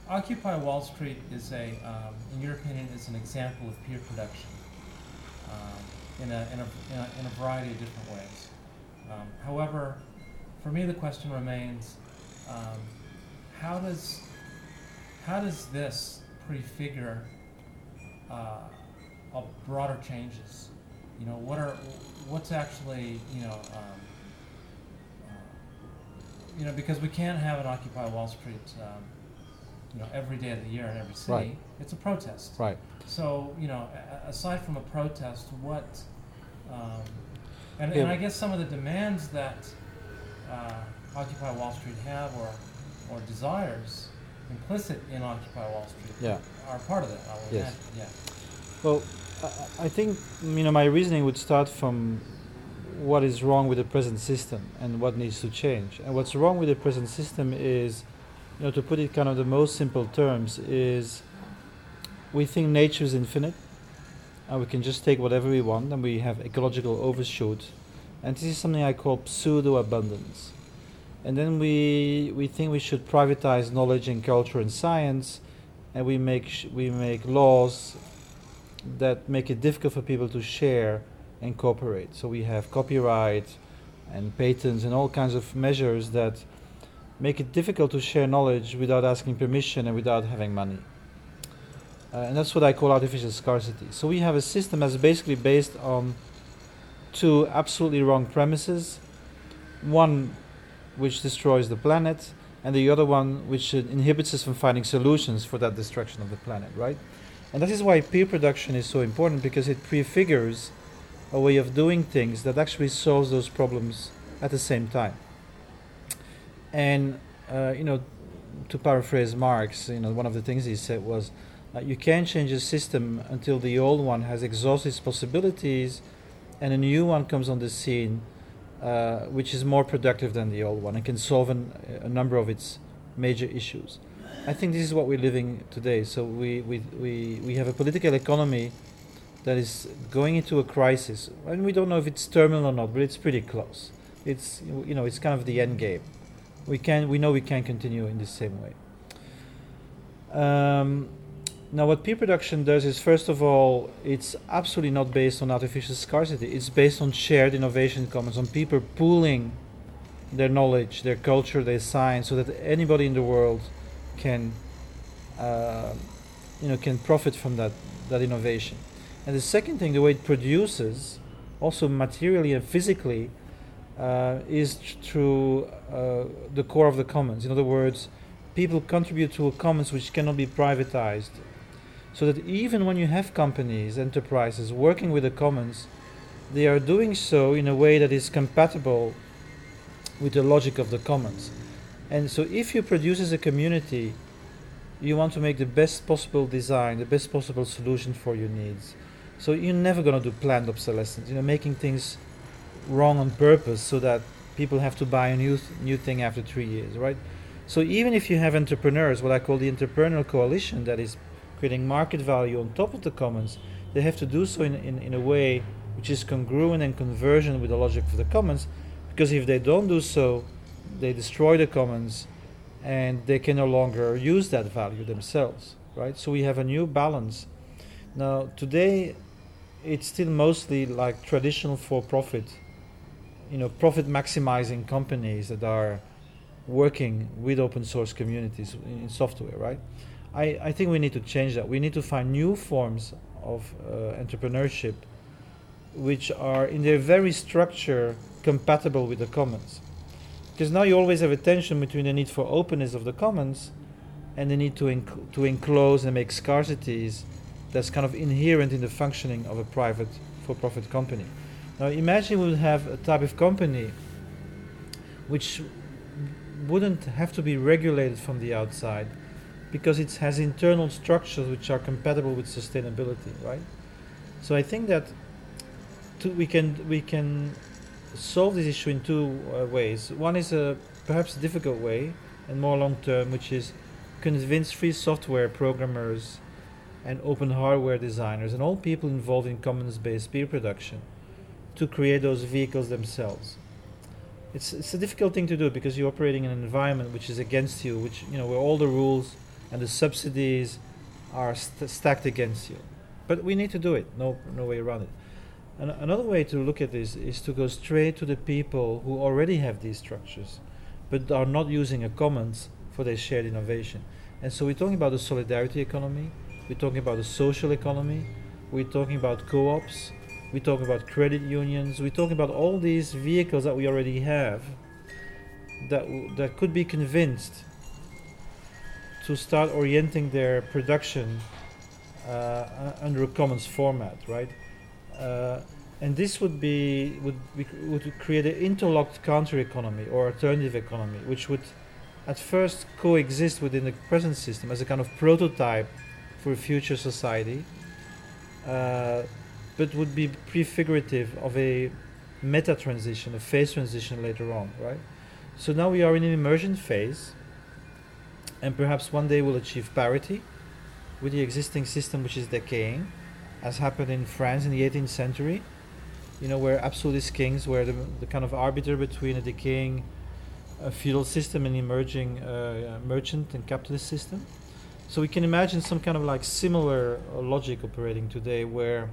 Occupy Wall Street is in your opinion, is an example of peer production in a variety of different ways. However, for me, the question remains: um, how does this prefigure of broader changes? What's actually because we can't have an Occupy Wall Street every day of the year in every city. Right. It's a protest. Right. So aside from a protest, what and Yeah. I guess some of the demands that Occupy Wall Street have or desires implicit in Occupy Wall Street Yeah. are part of it, I would Yes. imagine. Yeah. Well, I think my reasoning would start from what is wrong with the present system and what needs to change. And what's wrong with the present system is, to put it kind of the most simple terms, is we think nature is infinite and we can just take whatever we want and we have ecological overshoot. And this is something I call pseudo-abundance. And then we think we should privatize knowledge and culture and science, and we make laws that make it difficult for people to share and cooperate. So we have copyright and patents and all kinds of measures that make it difficult to share knowledge without asking permission and without having money. And that's what I call artificial scarcity. So we have a system that's basically based on two absolutely wrong premises. One which destroys the planet, and the other one which inhibits us from finding solutions for that destruction of the planet, right? And that is why peer production is so important, because it prefigures a way of doing things that actually solves those problems at the same time. And to paraphrase Marx, one of the things he said was, you can't change a system until the old one has exhausted its possibilities and a new one comes on the scene which is more productive than the old one and can solve a number of its major issues. I think this is what we're living today. So we have a political economy that is going into a crisis, and we don't know if it's terminal or not, but it's pretty close. It's it's kind of the end game. We know we can't continue in the same way. Now, what peer production does is, first of all, it's absolutely not based on artificial scarcity. It's based on shared innovation commons, on people pooling their knowledge, their culture, their science, so that anybody in the world can profit from that innovation. And the second thing, the way it produces, also materially and physically, is through the core of the commons. In other words, people contribute to a commons which cannot be privatized. So that even when you have companies, enterprises working with the commons, they are doing so in a way that is compatible with the logic of the commons. And so if you produce as a community, you want to make the best possible design, the best possible solution for your needs. So you're never going to do planned obsolescence, making things wrong on purpose so that people have to buy a new thing after 3 years, right? So even if you have entrepreneurs, what I call the entrepreneurial coalition, that is creating market value on top of the commons, they have to do so in a way which is congruent and convergent with the logic of the commons, because if they don't do so, they destroy the commons and they can no longer use that value themselves, right? So we have a new balance. Now, today, it's still mostly like traditional for-profit, profit maximizing companies that are working with open source communities in software, right? I think we need to change that. We need to find new forms of entrepreneurship which are in their very structure compatible with the commons. Because now you always have a tension between the need for openness of the commons and the need to enclose and make scarcities that's kind of inherent in the functioning of a private for-profit company. Now imagine we would have a type of company which wouldn't have to be regulated from the outside, because it has internal structures which are compatible with sustainability, right? So I think that we can solve this issue in two ways. One is a perhaps difficult way and more long-term, which is convince free software programmers and open hardware designers and all people involved in commons-based peer production to create those vehicles themselves. It's a difficult thing to do because you're operating in an environment which is against you, where all the rules and the subsidies are stacked against you. But we need to do it. No way around it. And another way to look at this is to go straight to the people who already have these structures, but are not using a commons for their shared innovation. And so we're talking about the solidarity economy. We're talking about the social economy. We're talking about co-ops. We're talking about credit unions. We're talking about all these vehicles that we already have that could be convinced to start orienting their production under a commons format, right? And this would create an interlocked counter economy or alternative economy, which would at first coexist within the present system as a kind of prototype for a future society, but would be prefigurative of a meta transition, a phase transition later on, right? So now we are in an emergent phase, and perhaps one day we'll achieve parity with the existing system which is decaying, as happened in France in the 18th century, where absolutist kings were the kind of arbiter between a decaying feudal system and emerging merchant and capitalist system. So we can imagine some kind of like similar logic operating today, where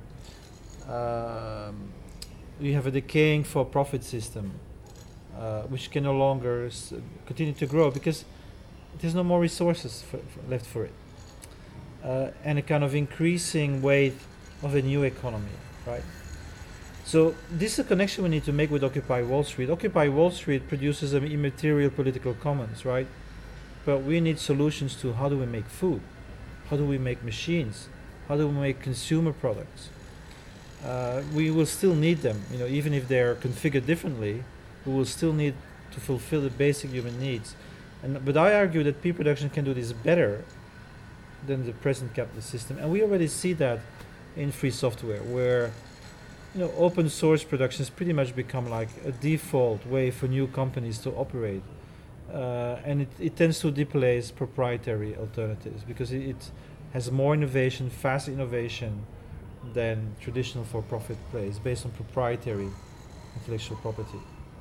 you have a decaying for-profit system, which can no longer continue to grow because there's no more resources left for it, and a kind of increasing weight of a new economy, right? So this is a connection we need to make with Occupy Wall Street. Occupy Wall Street produces an immaterial political commons, right? But we need solutions to how do we make food? How do we make machines? How do we make consumer products? We will still need them, even if they're configured differently, we will still need to fulfill the basic human needs. But I argue that peer production can do this better than the present capitalist system. And we already see that in free software, where open source production has pretty much become like a default way for new companies to operate. And it tends to displace proprietary alternatives because it has more innovation, fast innovation than traditional for-profit plays based on proprietary intellectual property.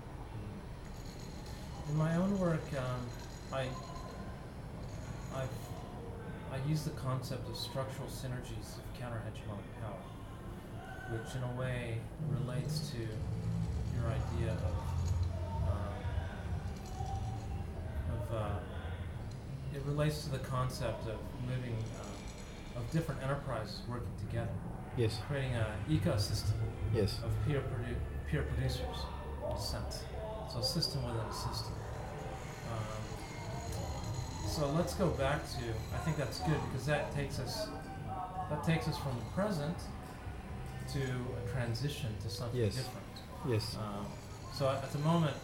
In my own work, I use the concept of structural synergies of counter-hegemonic power, which in a way relates to your idea of it relates to the concept of moving of different enterprises working together. Yes. Creating an ecosystem. Yes. Of peer producers, in a sense. So a system within a system. So let's go back to, I think that's good because that takes us from the present to a transition to something different. Yes. So at the moment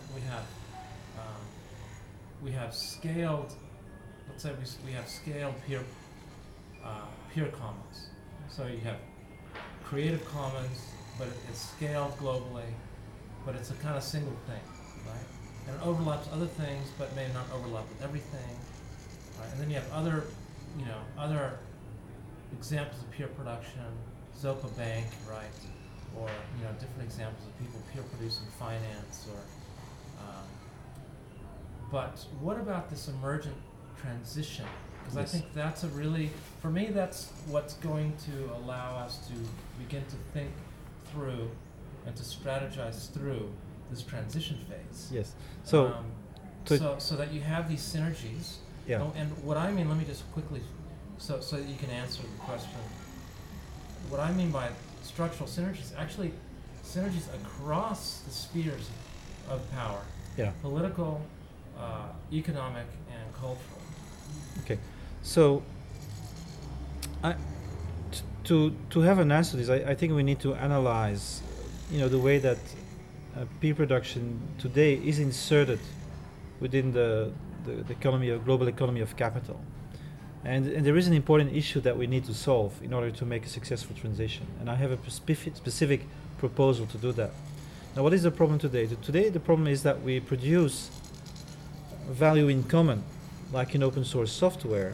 we have scaled, let's say we have scaled peer commons. So you have Creative Commons, but it's scaled globally, but it's a kind of single thing, right? And it overlaps other things, but may not overlap with everything. Right? And then you have other examples of peer production, Zopa Bank, right? Or different examples of people peer producing finance, or. But what about this emergent transition? Because I think that's for me, that's what's going to allow us to begin to think through and to strategize through this transition phase. Yes. So that you have these synergies. Yeah. And what I mean, let me just quickly, so that you can answer the question. What I mean by structural synergies, actually synergies across the spheres of power. Yeah. Political, economic, and cultural. Okay. So to have an answer to this, I think we need to analyze, the way that peer production today is inserted within the global economy of capital. And there is an important issue that we need to solve in order to make a successful transition. And I have a specific proposal to do that. Now, what is the problem today? Today, the problem is that we produce value in common, like in open source software,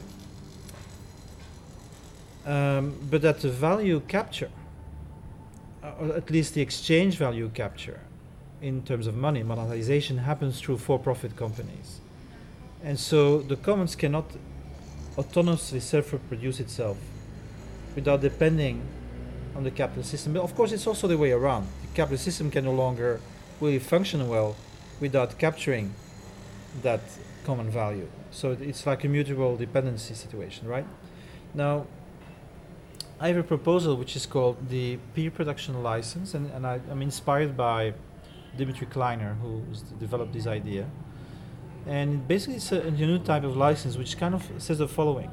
but that the value capture, or at least the exchange value capture, in terms of money, monetization happens through for-profit companies. And so the commons cannot autonomously self-reproduce itself without depending on the capitalist system. But of course, it's also the way around. The capitalist system can no longer really function well without capturing that common value. So it's like a mutual dependency situation, right? Now, I have a proposal which is called the peer production license, and I'm inspired by Dimitri Kleiner, who developed this idea. And basically it's a new type of license which kind of says the following.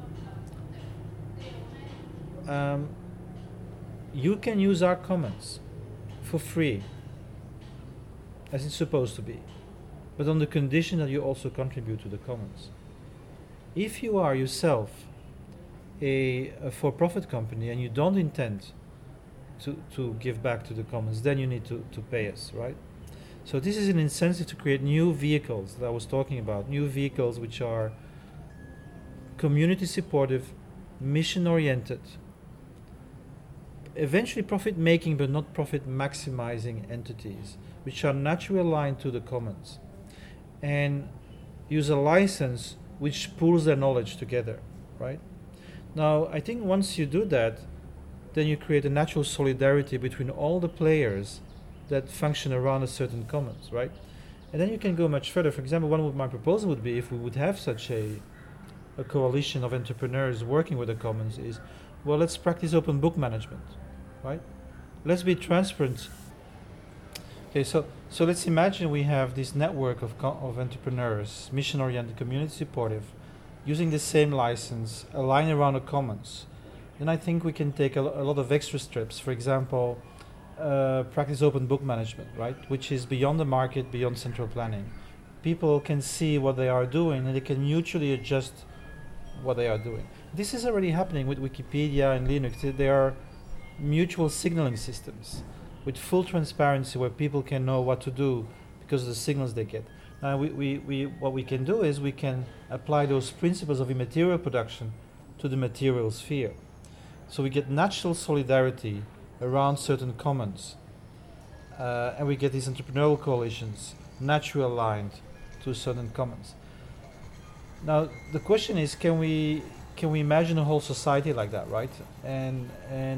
You can use our commons for free, as it's supposed to be, but on the condition that you also contribute to the commons. If you are yourself a for-profit company and you don't intend to give back to the commons, then you need to pay us, right? So this is an incentive to create new vehicles that I was talking about, new vehicles which are community supportive, mission oriented, eventually profit making but not profit maximizing entities, which are naturally aligned to the commons, and use a license which pools their knowledge together, right? Now, I think once you do that, then you create a natural solidarity between all the players that function around a certain commons, right? And then you can go much further. For example, one of my proposals would be, if we would have such a coalition of entrepreneurs working with the commons, is, well, let's practice open book management, right? Let's be transparent. Okay, so let's imagine we have this network of entrepreneurs, mission-oriented, community supportive, using the same license, align around the commons. Then I think we can take a lot of extra steps. For example, practice open book management, right? Which is beyond the market, beyond central planning. People can see what they are doing and they can mutually adjust what they are doing. This is already happening with Wikipedia and Linux. There are mutual signaling systems with full transparency where people can know what to do because of the signals they get. Now, what we can do is we can apply those principles of immaterial production to the material sphere. So we get natural solidarity around certain commons, and we get these entrepreneurial coalitions naturally aligned to certain commons. Now, the question is, can we imagine a whole society like that, right? And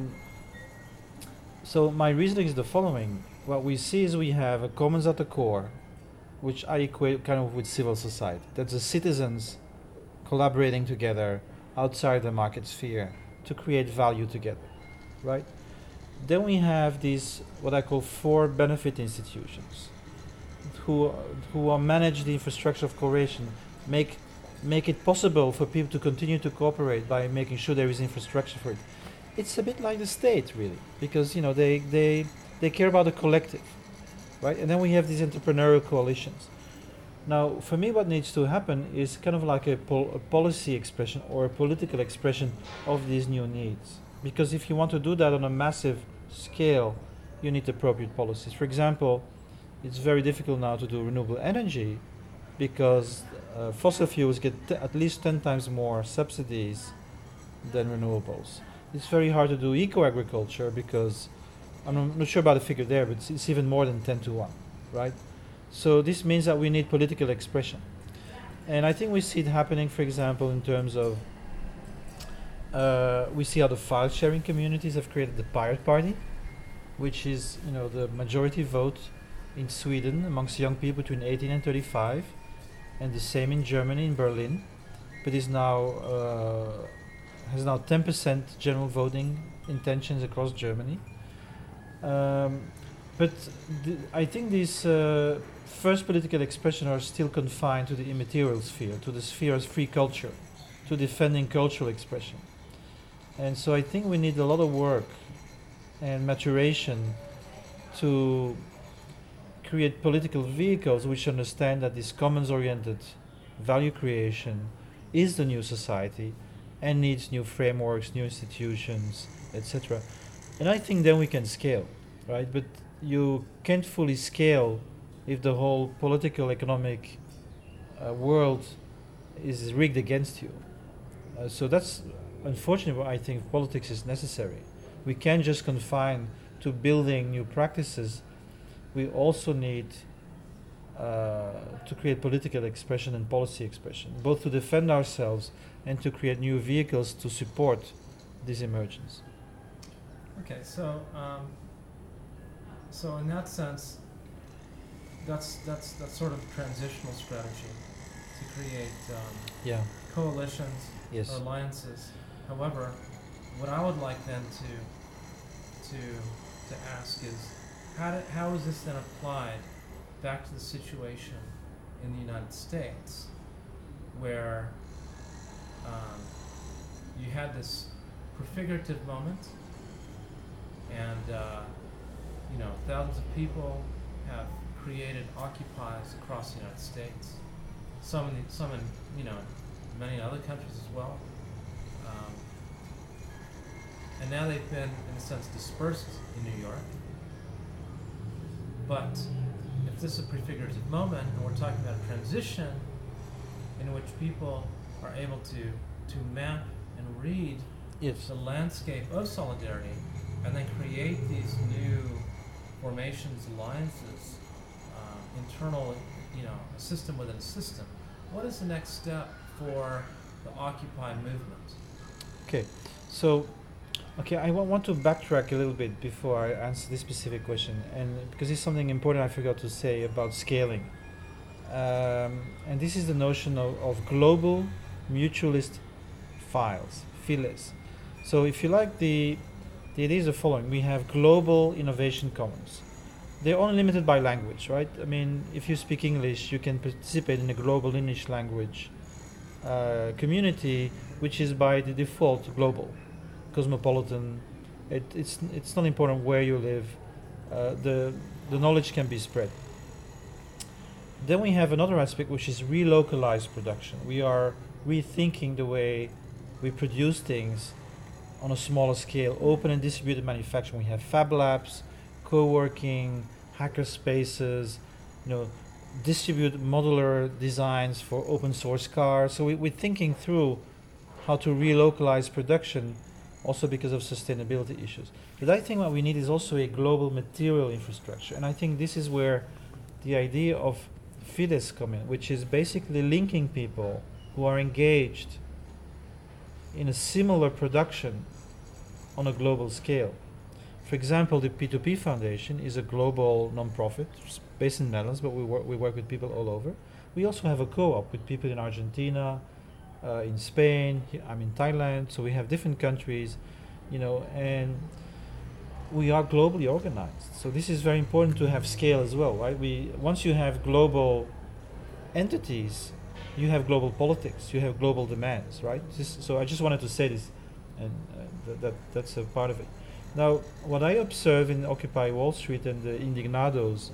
so my reasoning is the following. What we see is we have a commons at the core, which I equate kind of with civil society. That's the citizens collaborating together outside the market sphere to create value together, right? Then we have these, what I call for benefit institutions, who manage the infrastructure of cooperation, make it possible for people to continue to cooperate by making sure there is infrastructure for it. It's a bit like the state, really, because they care about the collective, right? And then we have these entrepreneurial coalitions. Now, for me, what needs to happen is kind of like a policy expression or a political expression of these new needs. Because if you want to do that on a massive scale, you need appropriate policies. For example, it's very difficult now to do renewable energy because fossil fuels get at least 10 times more subsidies than renewables. It's very hard to do eco-agriculture because, I'm not sure about the figure there, but it's even more than 10 to 1, right? So this means that we need political expression. And I think we see it happening, for example, in terms of, we see how the file sharing communities have created the Pirate Party, which is, the majority vote in Sweden amongst young people between 18 and 35, and the same in Germany, in Berlin, but is now has now 10% general voting intentions across Germany. But I think these first political expression are still confined to the immaterial sphere, to the sphere of free culture, to defending cultural expression. And so I think we need a lot of work and maturation to create political vehicles which understand that this commons-oriented value creation is the new society and needs new frameworks, new institutions, etc. And I think then we can scale, right? But you can't fully scale if the whole political, economic world is rigged against you. So that's unfortunately why I think politics is necessary. We can't just confine to building new practices. We also need to create political expression and policy expression, both to defend ourselves and to create new vehicles to support this emergence. Okay, so so in that sense, that's sort of a transitional strategy to create coalitions Yes. or alliances. However, what I would like then to ask is how is this then applied back to the situation in the United States, where you had this prefigurative moment, and thousands of people have created occupies across the United States, some in many other countries as well, and now they've been in a sense dispersed in New York. But if this is a prefigurative moment, and we're talking about a transition in which people are able to map and read Yes. the landscape of solidarity, and then create these new formations, alliances, internal, a system within a system. What is the next step for the Occupy movement? Okay, so I want to backtrack a little bit before I answer this specific question, and because it's something important I forgot to say about scaling, and this is the notion of global mutualist files. So if you like, the idea is the following: we have global innovation commons. They're only limited by language, right? I mean, if you speak English, you can participate in a global English language community, which is by the default global, cosmopolitan. It's not important where you live. The knowledge can be spread. Then we have another aspect, which is relocalized production. We are rethinking the way we produce things on a smaller scale, open and distributed manufacturing. We have fab labs, co-working, hacker spaces, distribute modular designs for open source cars. So we're thinking through how to relocalize production, also because of sustainability issues. But I think what we need is also a global material infrastructure. And I think this is where the idea of Fides come in, which is basically linking people who are engaged in a similar production on a global scale. For example, the P2P Foundation is a global non-profit based in the Netherlands, but we work with people all over. We also have a co-op with people in Argentina, in Spain, I'm in Thailand, so we have different countries, and we are globally organized. So this is very important to have scale as well, right? Once you have global entities, you have global politics, you have global demands, right? So I just wanted to say this, and that's a part of it. Now, what I observe in Occupy Wall Street and the Indignados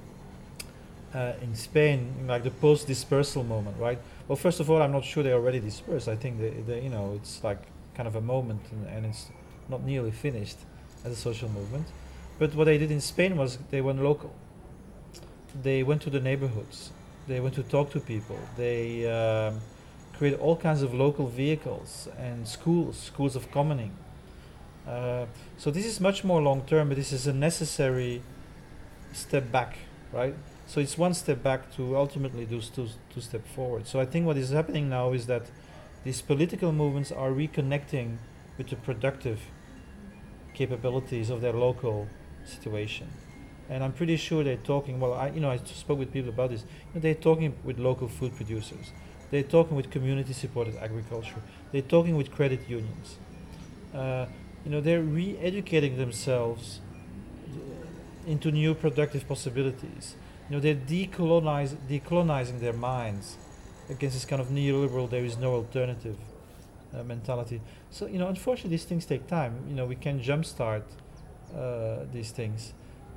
in Spain, like the post-dispersal moment, right? Well, first of all, I'm not sure they're already dispersed. I think it's like kind of a moment, and it's not nearly finished as a social movement. But what they did in Spain was they went local. They went to the neighborhoods. They went to talk to people. They created all kinds of local vehicles and schools of commoning. So this is much more long term, but this is a necessary step back, right? So it's one step back to ultimately do two steps forward. So I think what is happening now is that these political movements are reconnecting with the productive capabilities of their local situation. And I'm pretty sure they're talking, I spoke with people about this, they're talking with local food producers. They're talking with community-supported agriculture. They're talking with credit unions. They're re-educating themselves into new productive possibilities. They're decolonizing their minds against this kind of neoliberal, there is no alternative mentality. So, unfortunately, these things take time. We can jumpstart these things.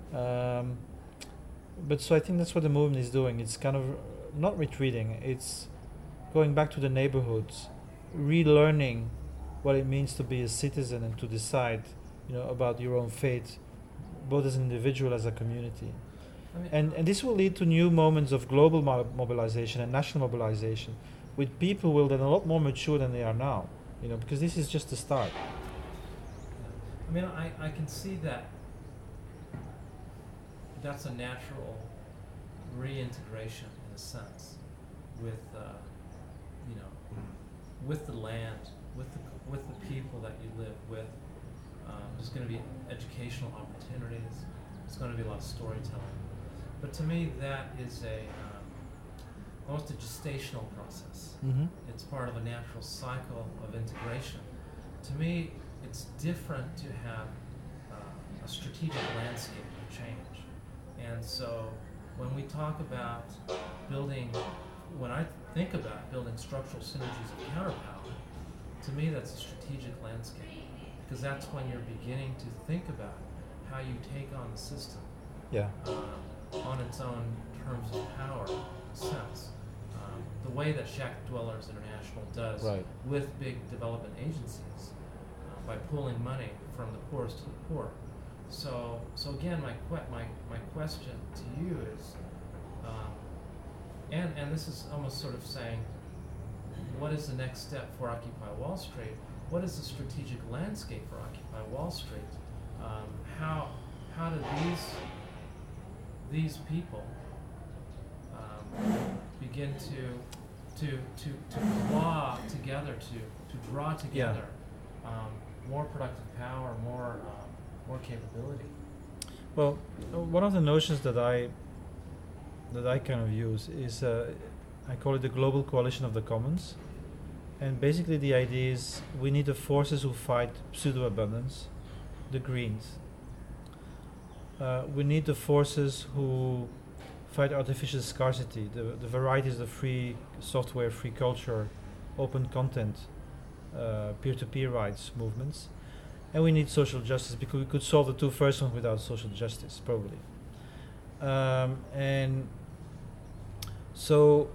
But so I think that's what the movement is doing. It's kind of not retreating. It's going back to the neighborhoods, relearning what it means to be a citizen and to decide, about your own fate, both as an individual, as a community. And this will lead to new moments of global mobilization and national mobilization, with people who will then a lot more mature than they are now, because this is just the start. I mean, I can see that that's a natural reintegration in a sense with with the land, with the people that you live with. There's going to be educational opportunities. There's going to be a lot of storytelling. But to me, that is almost a gestational process. Mm-hmm. It's part of a natural cycle of integration. To me, it's different to have a strategic landscape change. And so when we talk about when I think about building structural synergies of counterpower, to me that's a strategic landscape, because that's when you're beginning to think about how you take on the system on its own terms of power, in a sense. The way that Shack Dwellers International does with big development agencies, by pulling money from the poorest to the poor. So again, my question to you is, and this is almost sort of saying, what is the next step for Occupy Wall Street? What is the strategic landscape for Occupy Wall Street? How do these people begin to draw together more productive power, more capability? Well, one of the notions that I kind of use is I call it the global coalition of the commons, and basically the idea is we need the forces who fight pseudo-abundance, the Greens. We need the forces who fight artificial scarcity, the varieties of free software, free culture, open content, peer-to-peer rights movements. And we need social justice, because we could solve the two first ones without social justice, probably. And so,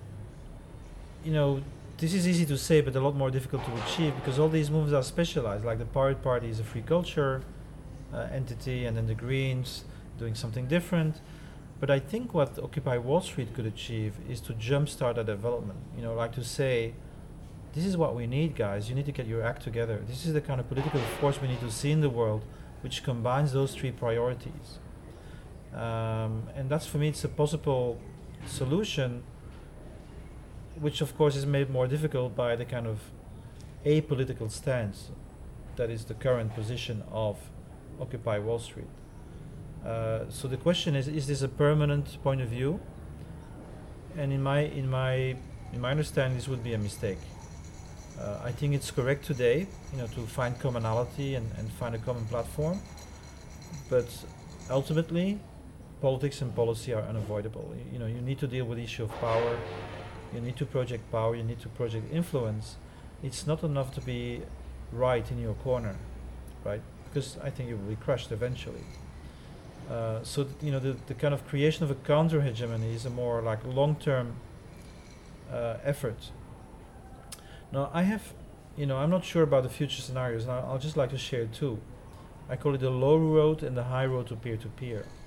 this is easy to say, but a lot more difficult to achieve, because all these movements are specialized. Like the Pirate Party is a free culture entity, and then the Greens doing something different. But I think what Occupy Wall Street could achieve is to jumpstart that development. Like to say, this is what we need, guys. You need to get your act together. This is the kind of political force we need to see in the world, which combines those three priorities. And that's, for me, it's a possible solution, which of course is made more difficult by the kind of apolitical stance that is the current position of Occupy Wall Street. So the question is this a permanent point of view? And in my understanding, this would be a mistake. I think it's correct today, to find commonality and find a common platform. But ultimately, politics and policy are unavoidable. You need to deal with the issue of power. You need to project power. You need to project influence. It's not enough to be right in your corner, right? Because I think you will be crushed eventually. So the kind of creation of a counter hegemony is a more like long-term effort. Now I have, I'm not sure about the future scenarios, and I'll just like to share two. I call it the low road and the high road to peer-to-peer.